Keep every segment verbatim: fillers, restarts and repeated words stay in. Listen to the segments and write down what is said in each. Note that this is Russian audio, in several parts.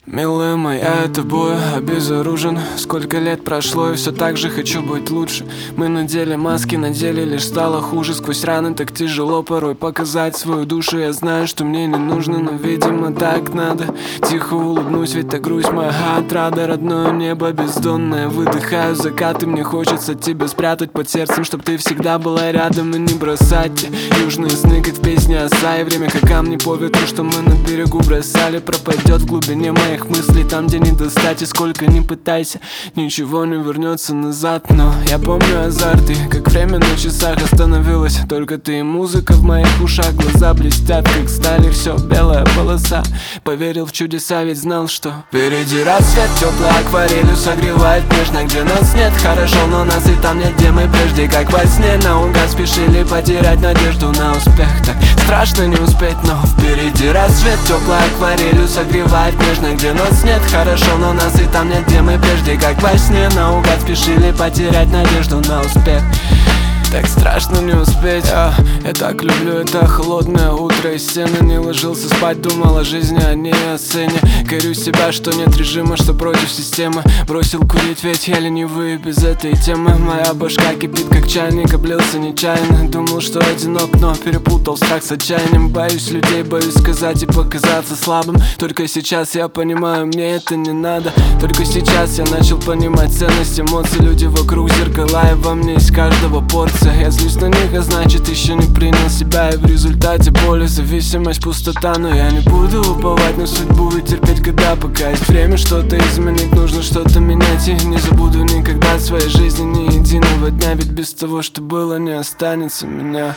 Милая моя, я тобой обезоружен. Сколько лет прошло, и все так же хочу быть лучше. Мы надели маски, на деле лишь стало хуже. Сквозь раны так тяжело порой показать свою душу. Я знаю, что мне не нужно, но, видимо, так надо. Тихо улыбнусь, ведь та грусть моя отрада. Родное небо бездонное, выдыхаю закаты. Мне хочется тебя спрятать под сердцем, чтоб ты всегда была рядом и не бросать. Южные сны, как в песне оса, и время, как камни по ветру, что мы на берегу бросали, пропадет в глубине моей мысли, там, где не достать, и сколько ни пытайся, ничего не вернется назад. Но я помню азарт, и как время на часах остановилось. Только ты и музыка в моих ушах, глаза блестят, как стали, все белая полоса. Поверил в чудеса, ведь знал, что впереди рассвет, теплой акварелью согревает нежно. Где нас нет, хорошо, но нас и там нет, где мы прежде, как во сне. Наугад спешили потерять надежду на успех. Так страшно не успеть, но впереди рассвет, теплой акварелью согревает нежно. Где нас нет, хорошо, но нас и там нет, где мы прежде, как во сне. Наугад спешили потерять надежду на успех. Так страшно не успеть. Я, я так люблю это холодное утро и стены. Не ложился спать, думал о жизни, а не о сцене. Корю себя, что нет режима, что против системы. Бросил курить, ведь я ленивый без этой темы. Моя башка кипит, как чайник, облился нечаянно. Думал, что одинок, но перепутал страх с отчаянием. Боюсь людей, боюсь сказать и показаться слабым. Только сейчас я понимаю, мне это не надо. Только сейчас я начал понимать ценность эмоций. Люди вокруг зеркала, и во мне из каждого порция. Я злюсь на них, а значит еще не принял себя. И в результате боли, зависимость, пустота. Но я не буду уповать на судьбу и терпеть года. Пока есть время что-то изменить, нужно что-то менять. И не забуду никогда своей жизни ни единого дня. Ведь без того, что было, не останется меня.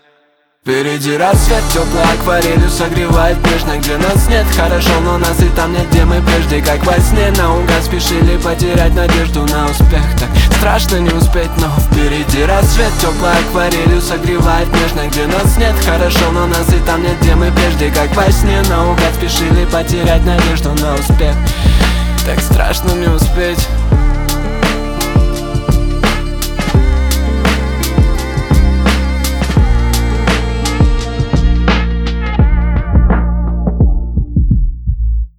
Впереди рассвет, теплой акварелью согревает нежно. Где нас нет, хорошо, но нас и там нет, где мы прежде, как во сне. Наугад спешили потерять надежду на успех. Так страшно не успеть, но впереди рассвет, теплой акварелью согревает нежно. Где нас нет, хорошо, но нас и там нет, где мы прежде, как во сне. Наугад спешили потерять надежду на успех. Так страшно не успеть.